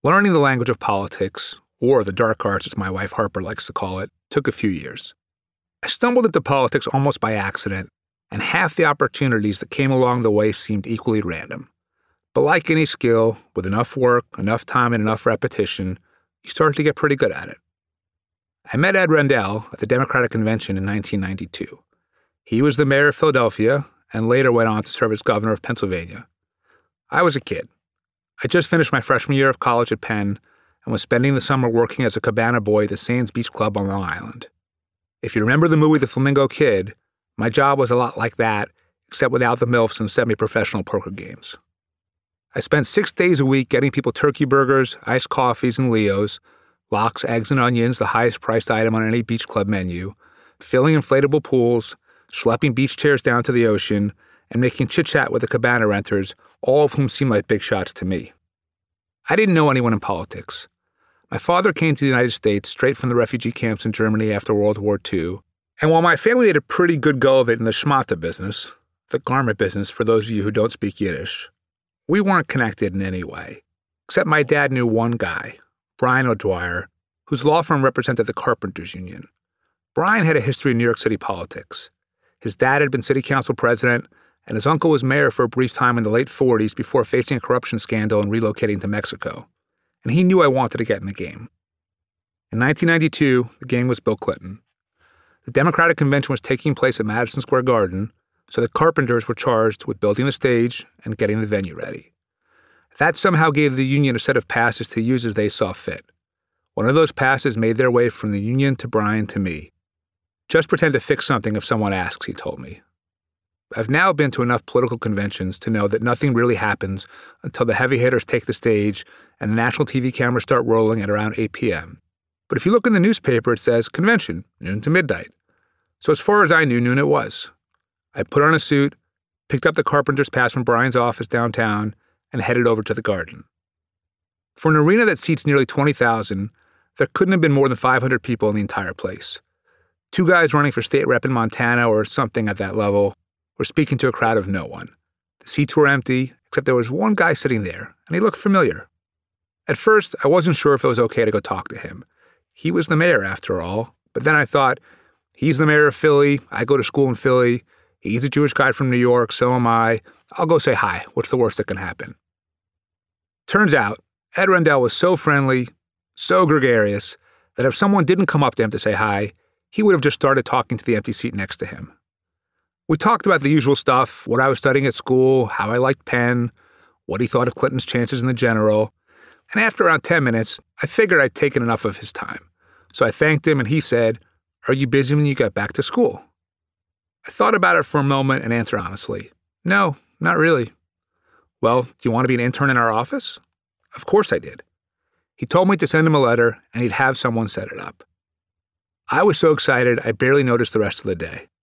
Learning the language of politics, or the dark arts as my wife Harper likes to call it, took a few years. I stumbled into politics almost by accident, and half the opportunities that came along the way seemed equally random. But like any skill, with enough work, enough time, and enough repetition, you start to get pretty good at it. I met Ed Rendell at the Democratic Convention in 1992. He was the mayor of Philadelphia and later went on to serve as governor of Pennsylvania. I was a kid. I just finished my freshman year of college at Penn and was spending the summer working as a cabana boy at the Sands Beach Club on Long Island. If you remember the movie The Flamingo Kid, my job was a lot like that, except without the MILFs and semi-professional poker games. I spent 6 days a week getting people turkey burgers, iced coffees, and Leos, lox, eggs, and onions, the highest priced item on any beach club menu, filling inflatable pools, schlepping beach chairs down to the ocean, and making chit-chat with the cabana renters, all of whom seemed like big shots to me. I didn't know anyone in politics. My father came to the United States straight from the refugee camps in Germany after World War II, and while my family made a pretty good go of it in the schmata business, the garment business for those of you who don't speak Yiddish, we weren't connected in any way, except my dad knew one guy, Brian O'Dwyer, whose law firm represented the Carpenters Union. Brian had a history in New York City politics. His dad had been city council president, and his uncle was mayor for a brief time in the late 40s before facing a corruption scandal and relocating to Mexico. And he knew I wanted to get in the game. In 1992, the game was Bill Clinton. The Democratic Convention was taking place at Madison Square Garden, so the Carpenters were charged with building the stage and getting the venue ready. That somehow gave the union a set of passes to use as they saw fit. One of those passes made their way from the union to Brian to me. Just pretend to fix something if someone asks, he told me. I've now been to enough political conventions to know that nothing really happens until the heavy hitters take the stage and the national TV cameras start rolling at around 8 p.m. But if you look in the newspaper, it says convention, noon to midnight. So as far as I knew, noon it was. I put on a suit, picked up the carpenter's pass from Brian's office downtown, and headed over to the garden. For an arena that seats nearly 20,000, there couldn't have been more than 500 people in the entire place. 2 guys running for state rep in Montana or something at that level were speaking to a crowd of no one. The seats were empty, except there was one guy sitting there, and he looked familiar. At first, I wasn't sure if it was okay to go talk to him. He was the mayor, after all, but then I thought, he's the mayor of Philly, I go to school in Philly, he's a Jewish guy from New York, so am I. I'll go say hi. What's the worst that can happen? Turns out, Ed Rendell was so friendly, so gregarious, that if someone didn't come up to him to say hi, he would have just started talking to the empty seat next to him. We talked about the usual stuff, what I was studying at school, how I liked Penn, what he thought of Clinton's chances in the general, and after around 10 minutes, I figured I'd taken enough of his time. So I thanked him and he said, "Are you busy when you get back to school?" I thought about it for a moment and answered honestly, "No, not really." "Well, do you want to be an intern in our office?" Of course I did. He told me to send him a letter and he'd have someone set it up. I was so excited I barely noticed the rest of the day.